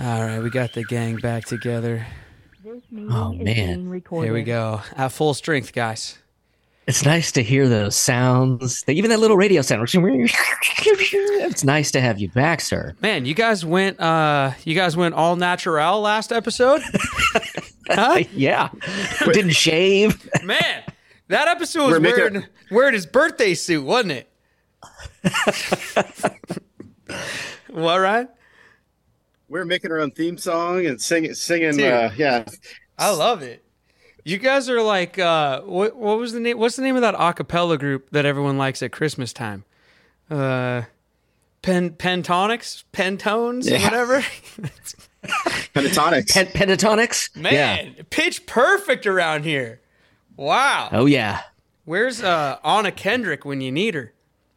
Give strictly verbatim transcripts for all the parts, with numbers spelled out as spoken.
All right, we got the gang back together. This meeting Oh, is man. being recorded. Here we go. At full strength, guys. It's nice to hear those sounds. Even that little radio sound. It's nice to have you back, sir. Man, you guys went uh you guys went all natural last episode? Huh? Yeah. Didn't shave. Man, that episode was We're making- wearing, wearing his birthday suit, wasn't it? What, Ryan? We're making our own theme song and singing, singing. Dude. Uh, yeah, I love it. You guys are like, uh, what what was the name? What's the name of that a cappella group that everyone likes at Christmas time? Uh, pen Pentonics, Pentones, Yeah. whatever. pentatonics. Pen- pentatonics? Man, Yeah. pitch perfect around here. Wow. Oh, yeah. Where's uh, Anna Kendrick when you need her?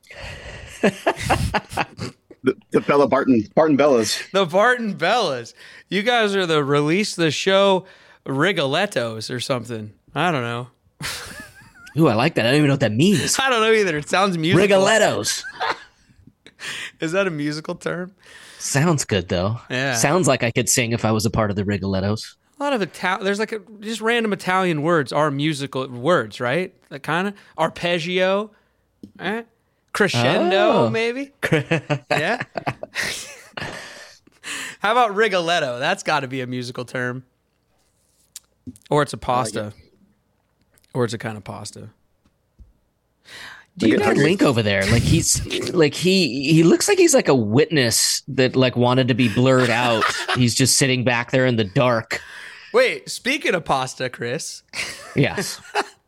the, the Bella Barton, Barton Bellas. The Barton Bellas. You guys are the release the show Rigolettos or something. I don't know. Ooh, I like that. I don't even know what that means. I don't know either. It sounds musical. Rigolettos. Is that a musical term? Sounds good, though. Yeah. Sounds like I could sing if I was a part of the Rigolettos. A lot of Italian, there's like a, just random Italian words are musical words, right? That kind of arpeggio, eh? Crescendo, Oh. maybe. Yeah. How about Rigoletto? That's got to be a musical term, or it's a pasta, or it's a kind of pasta. Do you get got hungry. Link over there? Like he's like he he looks like he's like a witness that like wanted to be blurred out. He's just sitting back there in the dark. Wait, speaking of pasta, Chris, Yes.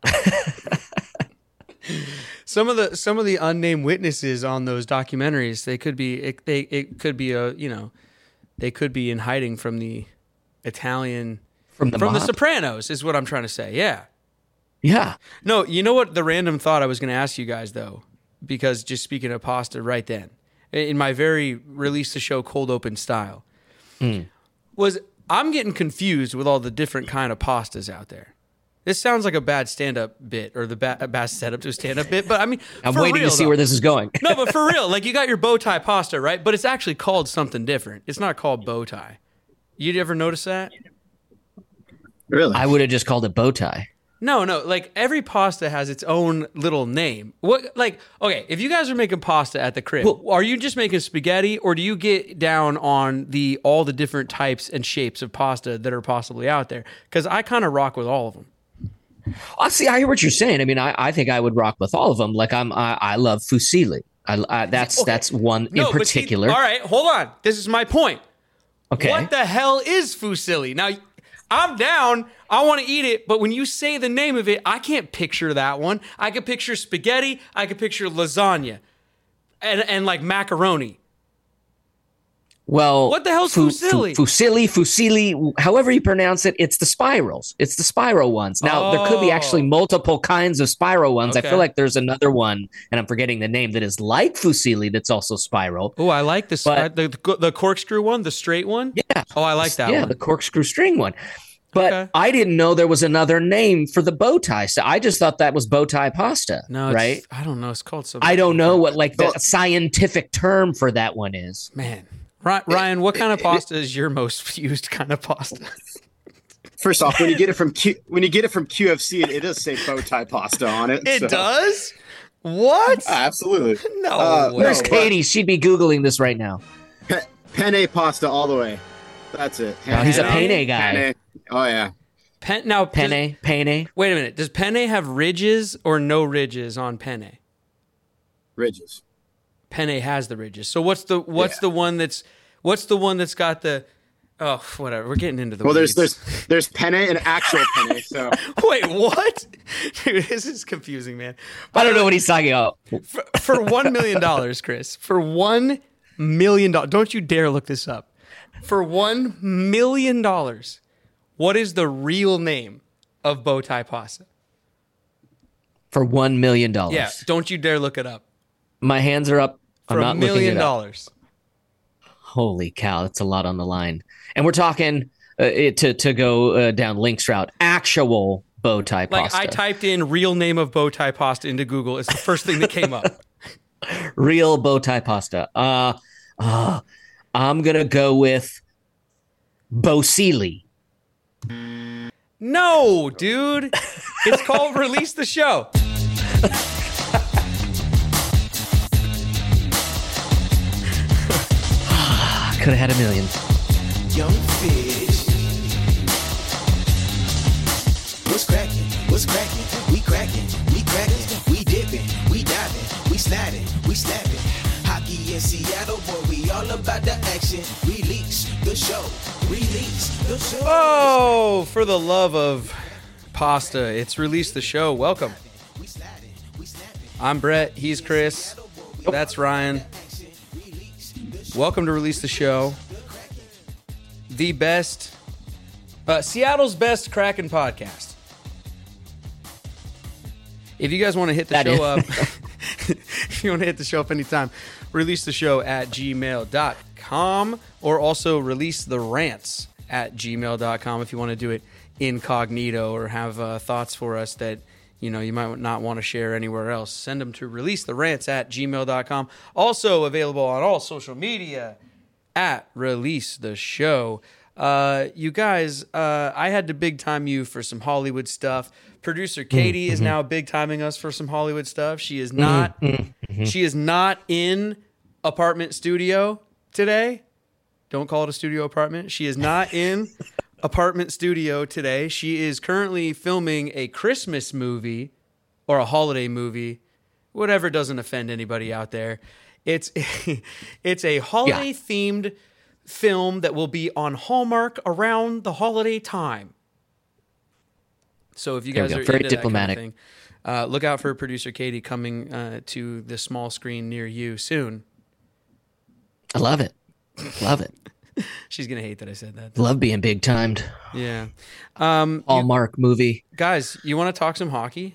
some of the some of the unnamed witnesses on those documentaries, they could be it, they it could be a you know, they could be in hiding from the Italian From the from the mob? Sopranos is what I'm trying to say. Yeah. Yeah. No, you know what the random thought I was going to ask you guys though, because just speaking of pasta right then, in my very release the show cold open style, was I'm getting confused with all the different kind of pastas out there. This sounds like a bad stand-up bit or the ba- a bad setup to a stand-up bit, but I mean, I'm for waiting real, to see though. where this is going. No, but for real, like you got your bow tie pasta, right? But it's actually called something different. It's not called bow tie. You ever notice that? Really? I would have just called it bow tie. No, no. Like every pasta has its own little name. What? Like, okay, if you guys are making pasta at the crib, Well- are you just making spaghetti, or do you get down on the all the different types and shapes of pasta that are possibly out there? Because I kind of rock with all of them. I see. I hear what you're saying. I mean, I, I think I would rock with all of them. Like I'm, I, I love fusilli. I, I that's Okay. that's one No, in but see- particular. all right, hold on. This is my point. Okay. What the hell is fusilli? Now, I'm down. I want to eat it, but when you say the name of it, I can't picture that one. I could picture spaghetti. I could picture lasagna, and and like macaroni. Well, What the hell's fusilli? Fu, fusilli, fusilli, however you pronounce it, it's the spirals. It's the spiral ones. Now, there could be actually Oh. multiple kinds of spiral ones. Okay. I feel like there's another one, and I'm forgetting the name, that is like fusilli that's also spiral. Oh, I like this. But- the, the the corkscrew one, the straight one. Yeah. Oh, I like that yeah, one. the corkscrew string one. But Okay. I didn't know there was another name for the bow tie. So I just thought that was bow tie pasta. No, it's, right? I don't know. It's called something. I don't know what like the Well- scientific term for that one is. Man, Ry- Ryan, what kind of pasta is your most used kind of pasta? First off, when you get it from Q, when you get it from Q F C, it, it does say bow tie pasta on it. It so- does. What? Ah, absolutely. No Uh, way. Where's No, Katie? She'd be Googling this right now. Pe- penne pasta all the way. That's it. Oh, he's a Penne? penne guy. Penne. Oh yeah. Pen, now, does- Penne, penne. wait a minute. Does penne have ridges or no ridges on penne? Ridges. Penne has the ridges. So what's the what's Yeah. the one that's what's the one that's got the oh whatever. We're getting into the Well, there's weeds. there's there's penne and actual penne. So Wait, what? Dude, this is confusing, man. I don't know what he's talking about. For, for one million dollars, Chris. For one million dollars. Don't you dare look this up. For one million dollars, what is the real name of bow tie pasta? For one million dollars. Yeah, don't you dare look it up. My hands are up. For I'm a not looking million it up. dollars. Holy cow, that's a lot on the line. And we're talking uh, it, to to go uh, down Link's route. Actual bow tie Like pasta. I typed in real name of bow tie pasta into Google. It's the first thing that came up. Real bow tie pasta. Uh, uh I'm gonna go with Bo Seeley. No, dude. It's called Release the Show. Could have had a million. Young fish. What's cracking? What's cracking? We cracking. We cracking. We dipping. We diving. We sliding. We slapping. Hockey in Seattle, boy, we all about the action. Release the show. Release the show. Oh, for the love of pasta, it's Release the Show. Welcome. I'm Brett. He's Chris. That's Ryan. Welcome to Release the Show. The best, uh, Seattle's best Kraken podcast. If you guys want to hit the That show is- up, if you want to hit the show up anytime, release the show at gmail dot com or also release the rants at gmail dot com if you want to do it incognito or have uh, thoughts for us that you know you might not want to share anywhere else. Send them to release the rants at gmail dot com. Also available on all social media at Release the Show. Uh, you guys, uh, I had to big time you for some Hollywood stuff. Producer Katie mm-hmm. is now big timing us for some Hollywood stuff. She is not. Mm-hmm. She is not in apartment studio today. Don't call it a studio apartment. She is not in apartment studio today. She is currently filming a Christmas movie or a holiday movie, whatever doesn't offend anybody out there. It's it's a holiday themed film that will be on Hallmark around the holiday time. So if you There we guys go. are Very into diplomatic. that kind of thing, uh, look out for producer Katie coming uh, to the small screen near you soon. I love it. Love it. She's gonna hate that I said that. Love being big timed. Yeah, um, you- Hallmark movie. guys, you want to talk some hockey?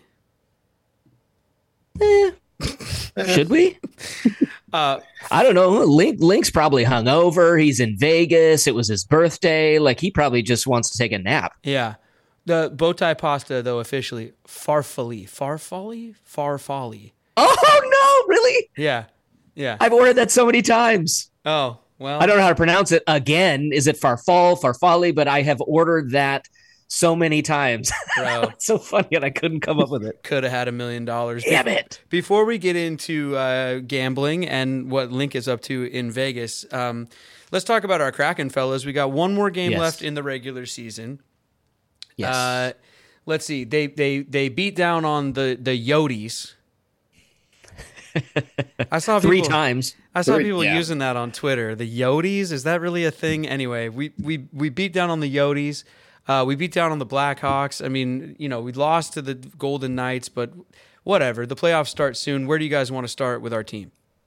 Should we? Uh, I don't know. Link Link's probably hungover. He's in Vegas. It was his birthday. Like he probably just wants to take a nap. yeah, the bow tie pasta though officially Farfalle, Farfalle, Farfalle. Oh no, really? Yeah, yeah. I've ordered that so many times. Oh well, I don't know how to pronounce it again. Is it Farfall, Farfalle? But I have ordered that so many times. bro. It's so funny, and I couldn't come up with it. Could have had a million dollars. Damn it. Before we get into uh, gambling and what Link is up to in Vegas, um, let's talk about our Kraken fellas. We got one more game Yes. left in the regular season. Yes. Uh, let's see. They they they beat down on the the Yodies. I saw Three people, times. I saw Three- people yeah. using that on Twitter. The Yodies, is that really a thing? Anyway, we we we beat down on the Yodies. Uh, we beat down on the Blackhawks. I mean, you know, we lost to the Golden Knights, but whatever. The playoffs start soon. Where do you guys want to start with our team?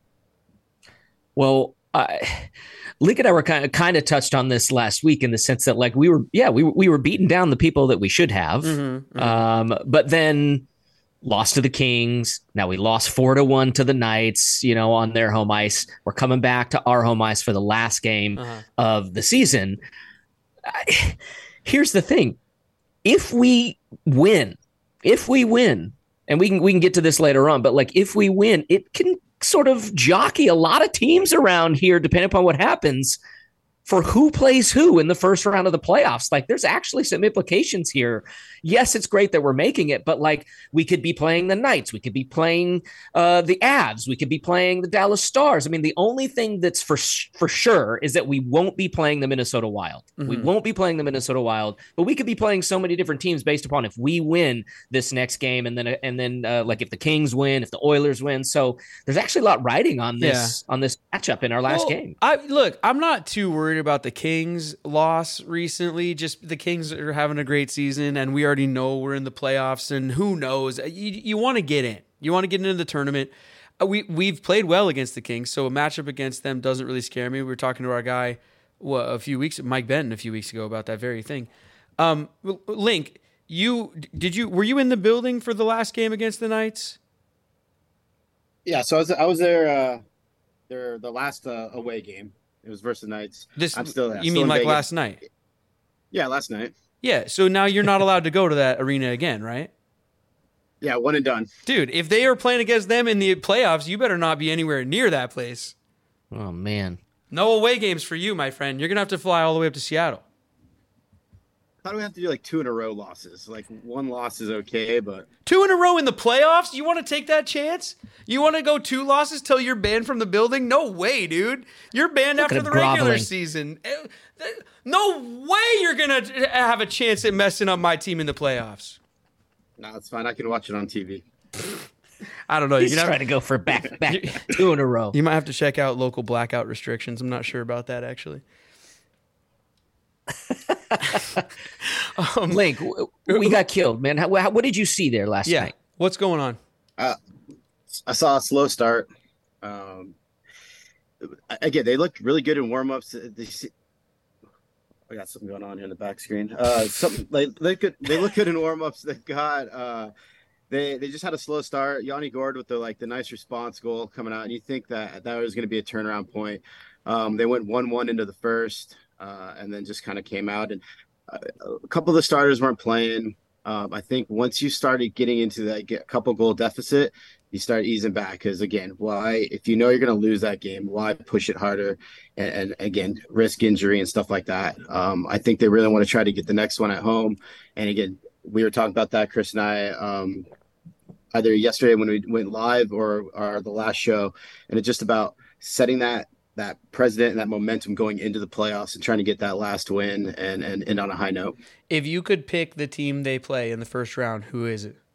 Well, I, Link and I were kind of kind of touched on this last week in the sense that like we were, yeah, we were- we were beating down the people that we should have, Mm-hmm, um, but then lost to the Kings. Now we lost four to one to the Knights. You know, on their home ice. We're coming back to our home ice for the last game Uh-huh. of the season. I, here's the thing: if we win, if we win, and we can we can get to this later on, but like if we win, it can sort of jockey a lot of teams around here, depending upon what happens, for who plays who in the first round of the playoffs. Like there's actually some implications here. Yes, it's great that we're making it, but like we could be playing the Knights, we could be playing uh, the Avs, we could be playing the Dallas Stars. I mean, the only thing that's for for sure is that we won't be playing the Minnesota Wild. We won't be playing the Minnesota Wild, but we could be playing so many different teams based upon if we win this next game, and then and then uh, like if the Kings win, if the Oilers win. So there's actually a lot riding on this on this matchup in our last Well, game. I look, I'm not too worried about the Kings loss recently. Just the Kings are having a great season, and we already know we're in the playoffs. And who knows? You, you want to get in. You want to get into the tournament. Uh, We we've played well against the Kings, so a matchup against them doesn't really scare me. We were talking to our guy what, a few weeks, Mike Benton, a few weeks ago about that very thing. Um, Link, you did you were you in the building for the last game against the Knights? Yeah, so I was I was there. Uh, there the last uh, away game. It was versus the Knights. This I'm still there. you Still mean in like Vegas. last night? Yeah, last night. Yeah. So now you're not allowed to go to that arena again, right? Yeah, one and done. Dude, if they are playing against them in the playoffs, you better not be anywhere near that place. Oh man. No away games for you, my friend. You're going to have to fly all the way up to Seattle. How do we have to do like two in a row losses? Like one loss is okay, but Two in a row in the playoffs? You want to take that chance? You want to go two losses till you're banned from the building? No way, dude. You're banned Look after at the him regular groveling. season. Eh, eh, No way you're going to have a chance at messing up my team in the playoffs. no, it's fine. I can watch it on T V. I don't know. He's You're gonna trying have- to go for back back two in a row. You might have to check out local blackout restrictions. I'm not sure about that, actually. um, Link, w- we got killed, man. How, how, what did you see there last yeah. night? What's going on? I saw a slow start. Um, again, they look really good in warm-ups. They see, I got something going on here in the back screen. Uh, something they they could they look good in warm-ups. They got uh, they they just had a slow start. Yanni Gord with the like the nice response goal coming out, and you think that that was going to be a turnaround point. Um, they went one one into the first, uh, and then just kind of came out. And uh, a couple of the starters weren't playing. Um, I think once you started getting into that get, couple goal deficit, you start easing back because again, why if you know you're going to lose that game, why push it harder and, and again risk injury and stuff like that. Um, I think they really want to try to get the next one at home. And again, we were talking about that, Chris and I, um, either yesterday when we went live or, or the last show, and it's just about setting that that precedent and that momentum going into the playoffs and trying to get that last win and and end on a high note. If you could pick the team they play in the first round, who is it?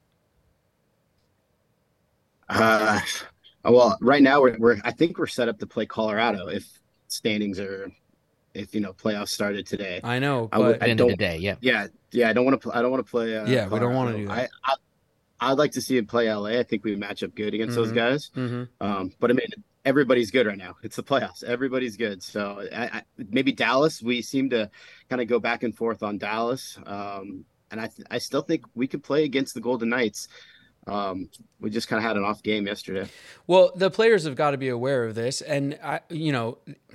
Uh, well, right now we're, we're I think we're set up to play Colorado if standings are, if you know playoffs started today. I know, I would- but At the end of the don't- day, yeah. Yeah, yeah. I don't want to. I don't want to play. Uh, Yeah, we don't wanna Colorado. do that. I, I I'd like to see him play L A. I think we match up good against those Mhm. guys. Mhm. Um, but I mean, everybody's good right now. It's the playoffs. Everybody's good. So I, I, maybe Dallas. We seem to kind of go back and forth on Dallas. Um, and I th- I still think we could play against the Golden Knights. Um, we just kind of had an off game yesterday. Well, the players have got to be aware of this, and I, you know,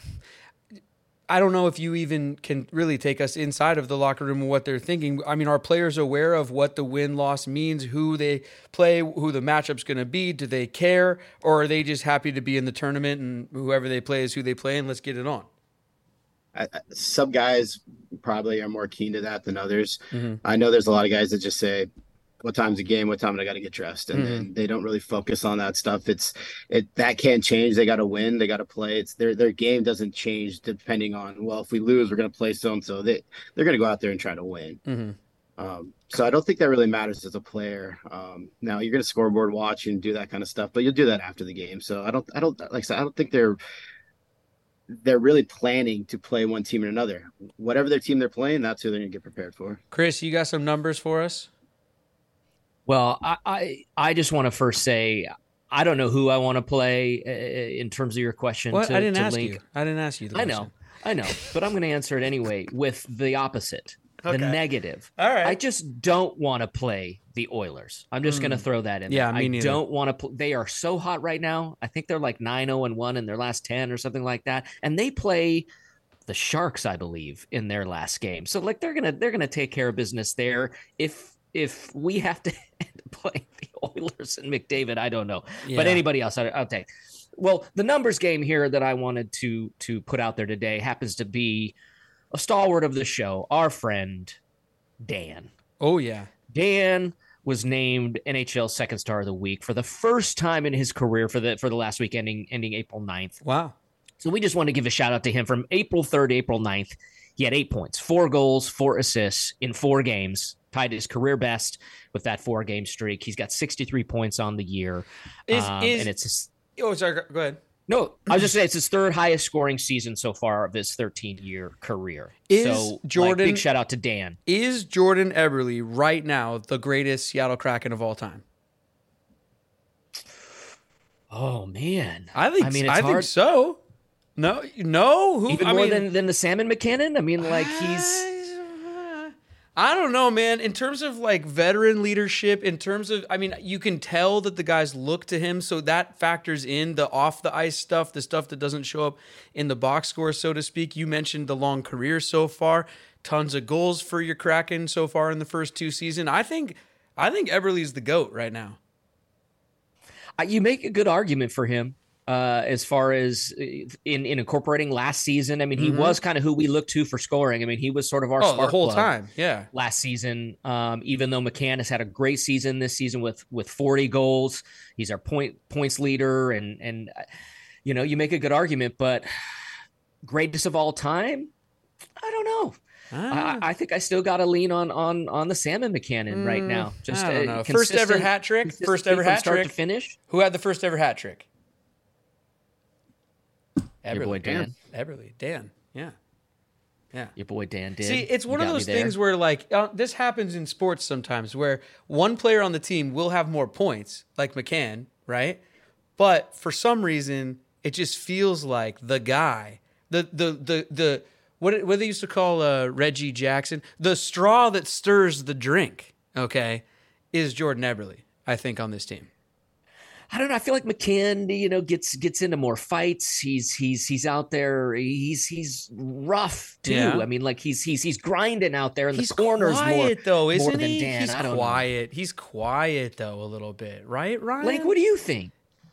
I don't know if you even can really take us inside of the locker room and what they're thinking. I mean, are players aware of what the win-loss means, who they play, who the matchup's going to be? Do they care, or are they just happy to be in the tournament and whoever they play is who they play and let's get it on? I, I- some guys probably are more keen to that than others. Mhm. I know there's a lot of guys that just say, "What time's the game? What time do I got to get dressed?" And Mhm. then they don't really focus on that stuff. It's it that can't change. They got to win. They got to play. It's their their game doesn't change depending on well, if we lose, we're gonna play so and so. They they're gonna go out there and try to win. Mm-hmm. Um, so I don't think that really matters as a player. Um, now you're gonna scoreboard watch and do that kind of stuff, but you'll do that after the game. So I don't I don't like I said, I don't think they're they're really planning to play one team or another. Whatever their team they're playing, that's who they're gonna get prepared for. Chris, you got some numbers for us? Well, I, I, I just want to first say I don't know who I want to play uh, in terms of your question. What? To, I didn't to ask Link. you. I didn't ask you. The I know, I know, but I'm going to answer it anyway with the opposite, Okay. the negative. All right. I just don't want to play the Oilers. I'm just going to throw that in. Yeah, there. me I neither. don't want to. Pl- they are so hot right now. I think they're like nine zero and one in their last ten or something like that, and they play the Sharks, I believe, in their last game. So like they're gonna they're gonna take care of business there. If if we have to play the Oilers and McDavid, I don't know, but Yeah. anybody else, I, I'll take. Well, the numbers game here that I wanted to to put out there today happens to be a stalwart of the show, our friend Dan. Oh yeah. Dan was named N H L Second Star of the Week for the first time in his career for the for the last week ending ending April ninth. Wow. So we just want to give a shout out to him from April third to April ninth. He had eight points, four goals, four assists in four games, tied his career best with that four game streak. He's got sixty-three points on the year. Is Um, is and it's his, oh sorry. Go ahead. no, I was just saying it's his third highest scoring season so far of his thirteen year career. Is so like, Jordan- big shout out to Dan. Is Jordan Eberle right now the greatest Seattle Kraken of all time? Oh man. I think. I mean, I it's think hard. so. No, no. Who? Even I more mean, than, than the Salmon McKinnon? I mean, like he's I don't know, man. In terms of like veteran leadership, in terms of, I mean, you can tell that the guys look to him, so that factors in the off the ice stuff, the stuff that doesn't show up in the box score, so to speak. You mentioned the long career so far, tons of goals for your Kraken so far in the first two seasons. I think, I think Eberle's the GOAT right now. Uh, you make a good argument for him. uh, as far as in, in incorporating last season. I mean, he Mhm. was kind of who we looked to for scoring. I mean, he was sort of our Oh, the spark whole plug time. Yeah. last season. Um, even though McCann has had a great season this season with with forty goals, he's our point points leader, and and uh, you know, you make a good argument, but greatest of all time, I don't know. Ah. I, I think I still got to lean on on on the Salmon McCannon right Mm, now. Just I don't uh, know. First ever consistent- hat trick. First consistency ever from hat start trick. to finish. Who had the first ever hat trick? Your boy Dan. Eberle. Dan. Yeah. Yeah. Your boy Dan did. See, it's You one of got me those there. things where, like, uh, this happens in sports sometimes where one player on the team will have more points, like McCann, right? But for some reason, it just feels like the guy, the the the the what what they used to call uh, Reggie Jackson, the straw that stirs the drink. Okay, is Jordan Eberle, I think, on this team. I don't know. I feel like McCann, you know, gets gets into more fights. He's he's he's out there. He's he's rough too. Yeah. I mean, like he's he's he's grinding out there in He's the corners quiet more though, isn't more than he? Dan. He's I don't quiet. He's quiet though, a little bit, right, Ryan? know. Like, what do you think?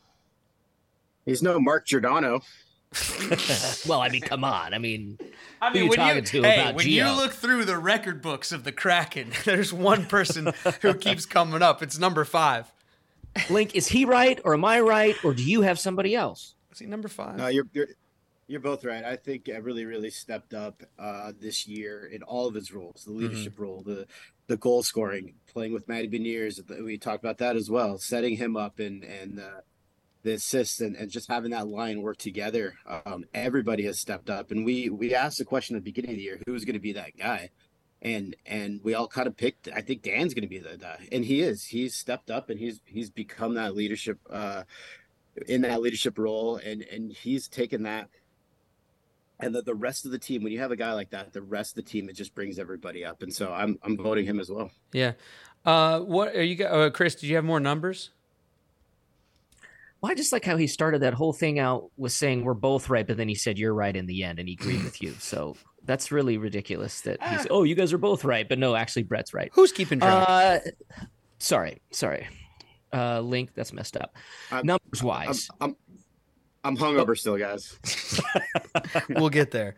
He's no Mark Giordano. Well, I mean, come on. I mean, I who you when talking you, to hey, about when Gio? you look through the record books of the Kraken, there's one person who keeps coming up. It's number five. Link, is he right or am I right or do you have somebody else? Is he number five? No, you're you're you're both right. I think I really really stepped up uh, this year in all of his roles: the leadership role, the the goal scoring, playing with Matty Beniers. We talked about that as well, setting him up and and uh, the assists and, and just having that line work together. Um, everybody has stepped up, and we we asked the question at the beginning of the year, who's going to be that guy? And and we all kind of picked. I think Dan's going to be that guy, and he is. He's stepped up, and he's he's become that leadership uh, in that leadership role, and and he's taken that. And the, the rest of the team, when you have a guy like that, the rest of the team, it just brings everybody up. And so I'm I'm voting him as well. Yeah. Uh, what are you? gu- Uh, Chris, did you have more numbers? Well, I just like how he started that whole thing out with saying we're both right, but then he said you're right in the end, and he agreed with you. So that's really ridiculous that he's, oh, you guys are both right, but no, actually Brett's right. Who's keeping track? Uh, sorry, sorry. Uh, Link, that's messed up. I'm- Numbers I'm wise, I'm, I'm hungover still, guys. we'll get there.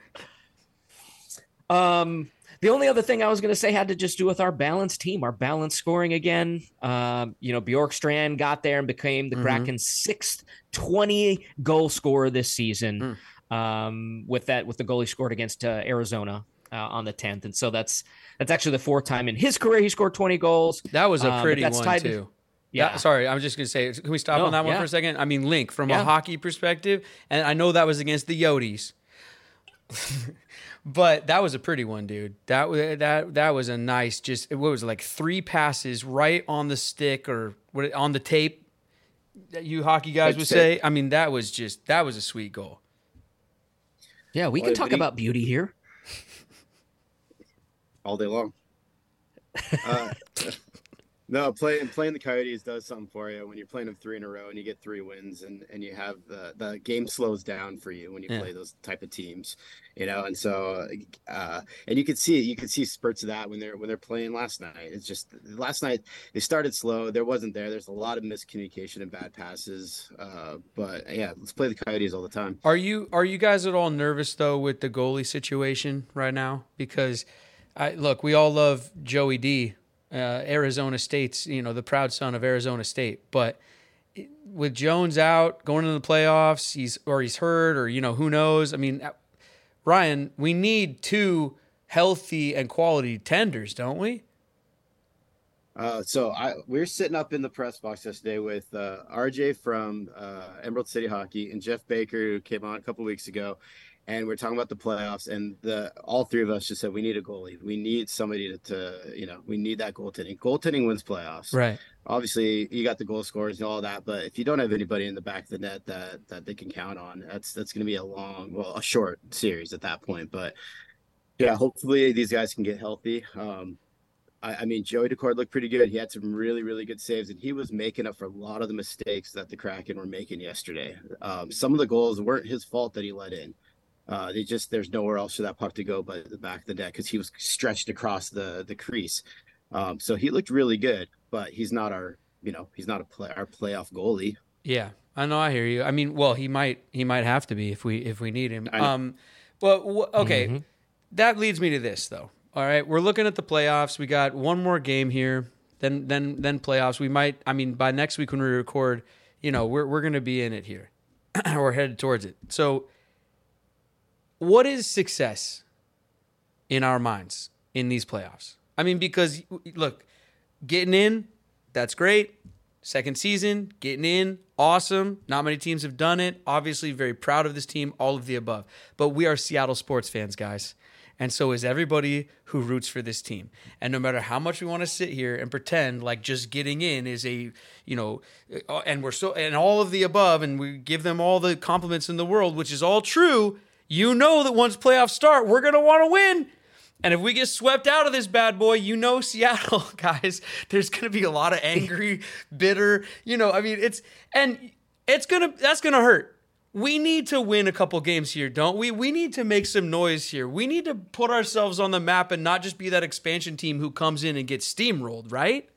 um, the only other thing I was going to say had to just do with our balanced team, our balanced scoring again. Um, you know, Bjorkstrand got there and became the Mhm. Kraken's sixth twenty goal scorer this season. Um, with that, with the goal he scored against uh, Arizona uh, on the tenth, and so that's that's actually the fourth time in his career he scored twenty goals. That was a Um, but pretty that's one tied to- too. Yeah, That- sorry, I was just gonna say. Can we stop No, on that one yeah. for a second? I mean, Link from a Yeah. hockey perspective, and I know that was against the Yodis, but that was a pretty one, dude. That was that that was a nice. Just what was it, like three passes right on the stick or what on the tape that you hockey guys Like would tape. say. I mean, that was just that was a sweet goal. yeah. We Well, can talk but he- about beauty here. all day long. Uh, no, playing playing the Coyotes does something for you when you're playing them three in a row and you get three wins and, and you have the the game slows down for you when you Yeah. play those type of teams, you know. And so, uh, and you could see it. You could see spurts of that when they're when they're playing last night. It's just last night they started slow. There wasn't there. There's a lot of miscommunication and bad passes. Uh, but yeah, let's play the Coyotes all the time. Are you are you guys at all nervous though with the goalie situation right now? Because I look, we all love Joey D, uh, Arizona State's, you know, the proud son of Arizona State. But it- with Jones out, going into the playoffs, he's or he's hurt, or you know, who knows? I mean, uh, Ryan, we need two healthy and quality tenders, don't we? Uh, so I we're sitting up in the press box yesterday with uh, R J from uh, Emerald City Hockey and Jeff Baker, who came on a couple weeks ago, and we're talking about the playoffs. And the all three of us just said we need a goalie. We need somebody to, to you know, we need that goaltending. Goaltending wins playoffs. Right. Obviously, you got the goal scorers and all that, but if you don't have anybody in the back of the net that that they can count on, that's that's going to be a long, well, a short series at that point. But yeah, hopefully these guys can get healthy. Um, I, I mean, Joey Decord looked pretty good. He had some really, really good saves, and he was making up for a lot of the mistakes that the Kraken were making yesterday. Um, some of the goals weren't his fault that he let in. Uh, they just there's nowhere else for that puck to go but the back of the net because he was stretched across the the crease. Um, so he looked really good, but he's not our, you know, he's not a play our playoff goalie. Yeah. I know. I hear you. I mean, well, he might he might have to be if we if we need him. I know. Um, but w- okay, Mm-hmm. that leads me to this though. All right, we're looking at the playoffs. We got one more game here, then then then playoffs. We might. I mean, by next week when we record, you know, we're we're gonna be in it here. We're headed towards it. So, what is success in our minds in these playoffs? I mean, because look, getting in, that's great. Second season, getting in, awesome. Not many teams have done it. Obviously, very proud of this team, all of the above. But we are Seattle sports fans, guys. And so is everybody who roots for this team. And no matter how much we want to sit here and pretend like just getting in is a, you know, and we're so, and all of the above, and we give them all the compliments in the world, which is all true, you know that once playoffs start, we're going to want to win. And if we get swept out of this bad boy, you know, Seattle, guys, there's going to be a lot of angry, bitter, you know, I mean, it's, and it's going to, that's going to hurt. We need to win a couple games here, don't we? We need to make some noise here. We need to put ourselves on the map and not just be that expansion team who comes in and gets steamrolled, right?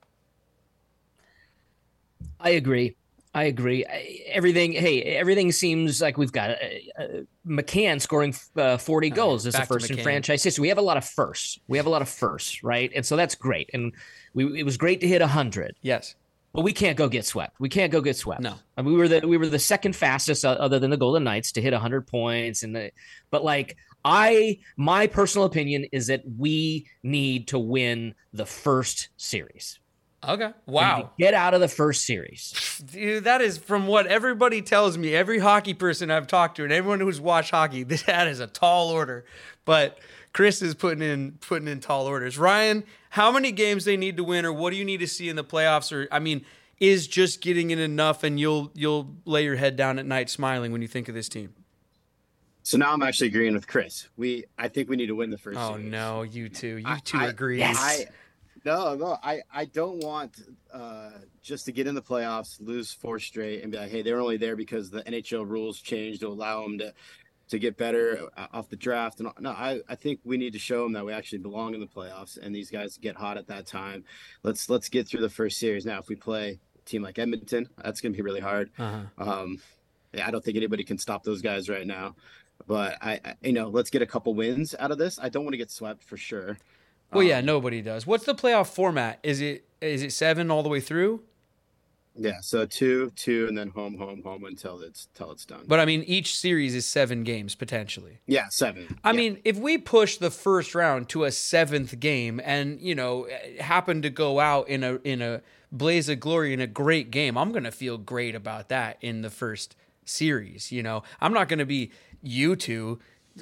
I agree. I agree. I- Everything. Hey, everything seems like we've got uh, uh, McCann scoring uh, forty goals as a back to first in McCann. franchise history. We have a lot of firsts. We have a lot of firsts, right? And so that's great. And we it was great to hit a hundred. Yes. But we can't go get swept. We can't go get swept. No. I mean, we were the we were the second fastest, uh, other than the Golden Knights, to hit one hundred points. And the, but like I, my personal opinion is that we need to win the first series. Okay. We need Wow. to get out of the first series. Dude, that is from what everybody tells me. Every hockey person I've talked to and everyone who's watched hockey, that is a tall order. But Chris is putting in putting in tall orders. Ryan, how many games they need to win, or what do you need to see in the playoffs? Or I mean, is just getting in enough and you'll you'll lay your head down at night smiling when you think of this team? So now I'm actually agreeing with Chris. We, I think we need to win the first. Oh series. no, you two, you I- two I- agree. Yes. I, no, no, I, I don't want uh, just to get in the playoffs, lose four straight, and be like, hey, they're only there because the N H L rules changed to allow them to to get better uh, off the draft. And no, I, I think we need to show them that we actually belong in the playoffs, and these guys get hot at that time. Let's let's get through the first series. Now, if we play a team like Edmonton, that's going to be really hard. Uh-huh. Um, yeah, I don't think anybody can stop those guys right now. But I, I, you know, let's get a couple wins out of this. I don't want to get swept for sure. Well, yeah, Um, nobody does. What's the playoff format? Is it is it seven all the way through? Yeah, so two, two, and then home, home, home until it's until it's done. But I mean, each series is seven games potentially. yeah, seven. I Yeah. mean, if we push the first round to a seventh game and, you know, happen to go out in a in a blaze of glory in a great game, I'm going to feel great about that in the first series, you know. I'm not going to be you two.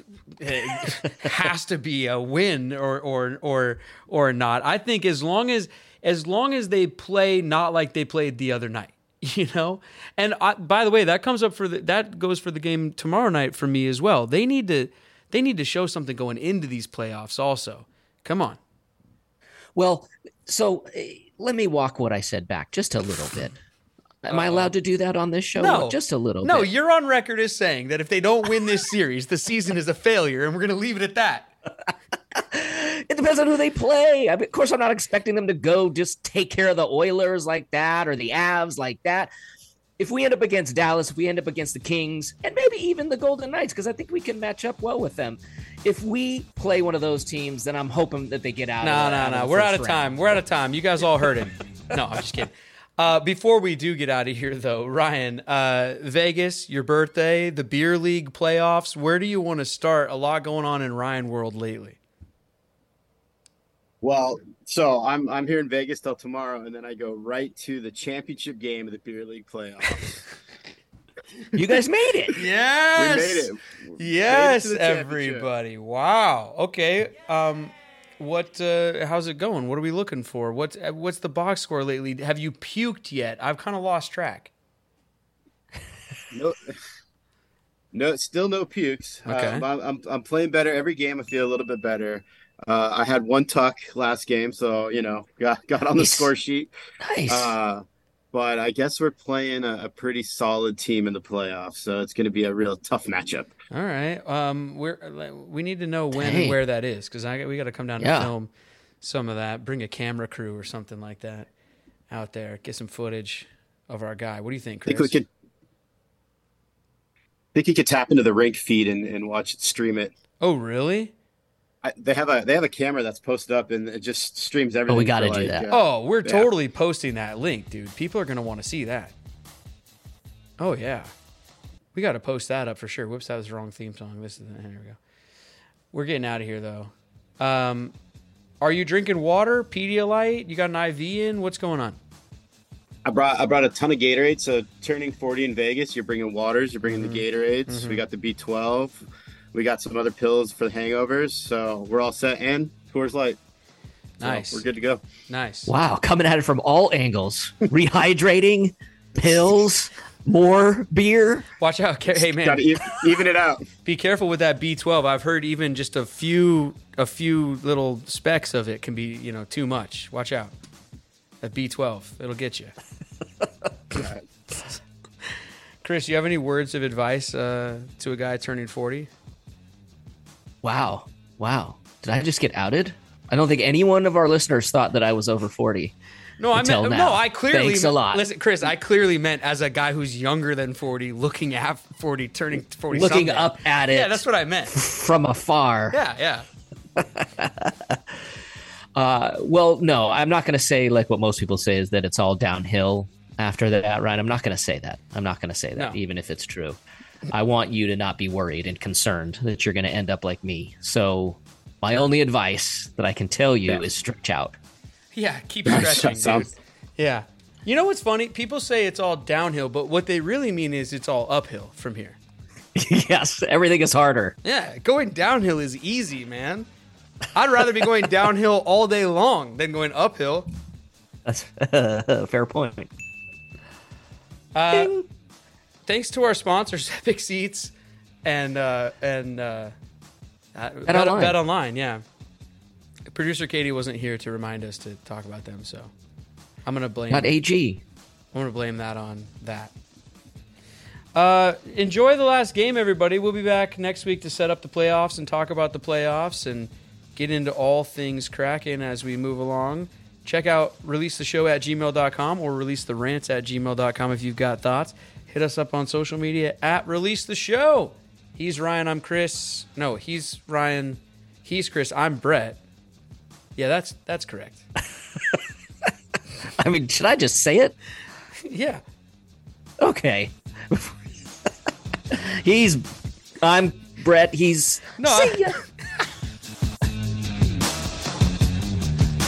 It has to be a win or or or or not. I think as long as as long as they play not like they played the other night, you know. And I, by the way, that comes up for the that goes for the game tomorrow night for me as well. They need to they need to show something going into these playoffs. Also, come on. Well, so uh, let me walk what I said back just a little bit. Am I allowed to do that on this show? No, just a little No, bit. you're on record as saying that if they don't win this series, the season is a failure, and we're going to leave it at that. It depends on who they play. I mean, of course, I'm not expecting them to go just take care of the Oilers like that or the Avs like that. If we end up against Dallas, if we end up against the Kings, and maybe even the Golden Knights, because I think we can match up well with them. If we play one of those teams, then I'm hoping that they get out. No, of the, no, out no. the We're out first of round. time. We're out of time. You guys all heard him. No, I'm just kidding. Uh, before we do get out of here, though, Ryan, uh, Vegas, your birthday, the beer league playoffs. Where do you want to start? A lot going on in Ryan world lately. Well, so I'm I'm here in Vegas till tomorrow, and then I go right to the championship game of the beer league playoffs. You guys made it. Yes, We made it. Yes, Made it to the championship. everybody. Wow. Okay. Um, what? Uh, how's it going? What are we looking for? What's what's the box score lately? Have you puked yet? I've kind of lost track. No, no, still no pukes. Okay. Um, I'm, I'm I'm playing better every game. I feel a little bit better. Uh, I had one tuck last game, so you know, got got on the Nice. score sheet. Nice. Uh, but I guess we're playing a, a pretty solid team in the playoffs, so it's going to be a real tough matchup. All right. Um, we're we need to know when Dang. and where that is because I we got to come down Yeah. to film some of that. Bring a camera crew or something like that out there. Get some footage of our guy. What do you think, I think Chris? we could think you could tap into the rink feed and, and watch it stream it. Oh, really? I, they have a they have a camera that's posted up and it just streams everything. Oh, we got to for, do like, that. uh, Oh, we're yeah. totally posting that link, dude. People are going to want to see that. Oh, yeah. We got to post that up for sure. Whoops, that was the wrong theme song. This is the, here we go. We're getting out of here, though. Um, are you drinking water, Pedialyte? You got an I V in? What's going on? I brought I brought a ton of Gatorade. So turning forty in Vegas, you're bringing waters, you're bringing Mm-hmm. the Gatorades. We got the B twelve. We got some other pills for the hangovers. So we're all set. And Coors Light. So Nice. we're good to go. Nice. Wow, coming at it from all angles. Rehydrating, pills, more beer. Watch out. Ca- Hey, Got man, to e- even it out. be careful with that B twelve. I've heard even just a few a few little specks of it can be, you know, too much. Watch out. That B twelve, it'll get you. Chris, you have any words of advice uh, to a guy turning forty? Wow. Wow. Did I just get outed? I don't think any one of our listeners thought that I was over forty. No, I Until meant now. no. I clearly Thanks a lot. Listen, Chris, I clearly meant as a guy who's younger than forty, looking at forty, turning forty, Looking something. up at it Yeah, that's what I meant. from afar. Yeah, yeah. Uh, well, no, I'm not going to say like what most people say is that it's all downhill after that, Ryan. I'm not going to say that. I'm not going to say that, No. even if it's true. I want you to not be worried and concerned that you're going to end up like me. So my only advice that I can tell you Yeah. is stretch out. Yeah, keep stretching, dude. Sounds- Yeah. You know what's funny? People say it's all downhill, but what they really mean is it's all uphill from here. Yes, everything is harder. Yeah, going downhill is easy, man. I'd rather be going downhill all day long than going uphill. That's a fair point. Uh, thanks to our sponsors, Epic Seats and uh, and uh, uh, Bet, Online. Bet Online. Yeah, producer Katie wasn't here to remind us to talk about them, so I'm gonna blame. Not A G. I'm gonna blame that on that. Uh, enjoy the last game, everybody. We'll be back next week to set up the playoffs and talk about the playoffs and get into all things Kraken as we move along. Check out release the show at gmail dot com or release the rants at gmail dot com if you've got thoughts. Hit us up on social media at release the show. He's Ryan. I'm Chris. No, he's Ryan. He's Chris. I'm Brett. Yeah, that's that's correct. I mean, should I just say it? Yeah. Okay. He's. I'm Brett. He's. No, See I- ya.